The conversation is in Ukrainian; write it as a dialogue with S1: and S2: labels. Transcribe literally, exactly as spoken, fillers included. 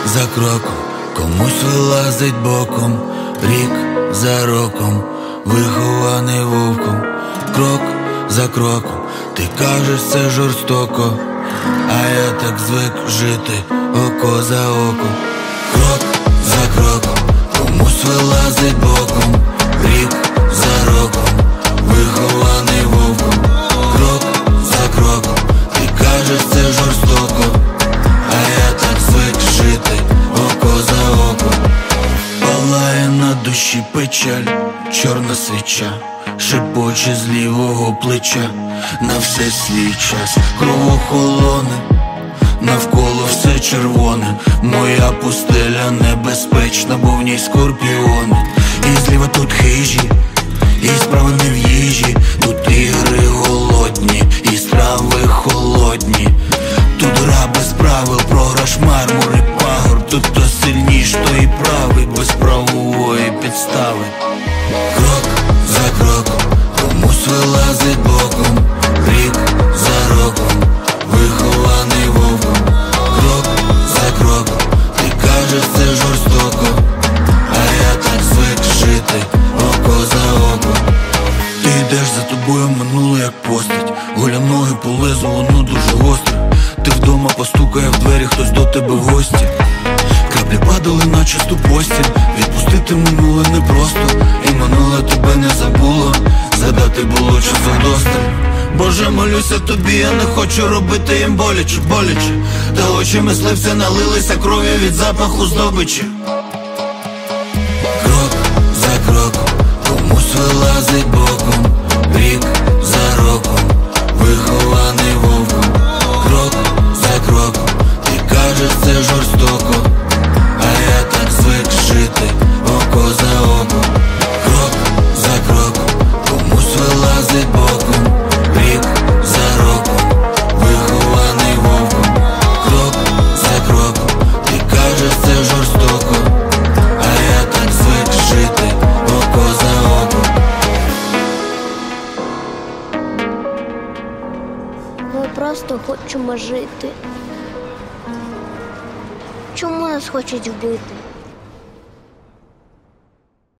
S1: за кроком, комусь вилазить боком, рік за роком, вихований вовком, крок за кроком. Ти кажеш, це жорстоко, а я так звик жити око за око. Крок за кроком, комусь вилазить боком, рік за роком, вихований вовком, крок за кроком. Ти кажеш, це жорстоко, а я так звик жити око за око. Палає на душі печаль, чорна свіча, шепоче з лівого плеча. На все свій час кров охолоне, навколо все червоне. Моя пустеля небезпечна, бо в ній скорпіони. І зліва тут хижі, і справа не в їжі. Тут ігри голодні, і страви холодні. Тут гра без правил, програш, мармур і пагорб. Тут хто сильніш, то і правий, без правової підстави. Крок за кроком, комусь вилазить боком, рік за роком, вихований вовком, крок за кроком. Ти кажеш, це жорстоко, а я так звик жити око за око. Ти йдеш, за тобою минуло як постать, голя ноги по лезу, воно дуже гостре. Ти вдома, постукає в двері хтось до тебе в гості. Краплі падали на чисту постіль. Відпустити минуле непросто, і минуле тебе не забуло. Згадати було часу вдосталь. Боже, молюся тобі, я не хочу робити їм боляче, боляче. Та очі мисливця налилися кров'ю від запаху здобичі. Крок за кроком, комусь вилазить боком, рік за роком, вихований вовком, крок за кроком. Ти кажеш, це жорстоко, а я так звик жити око за око. Крок за кроком, комусь вилазить боком, рік за роком, вихований вовком, крок за кроком. Ти кажеш, це жорстоко, а я так звик жити око за око.
S2: Ми просто хочемо жити. Чому нас хочуть вбити?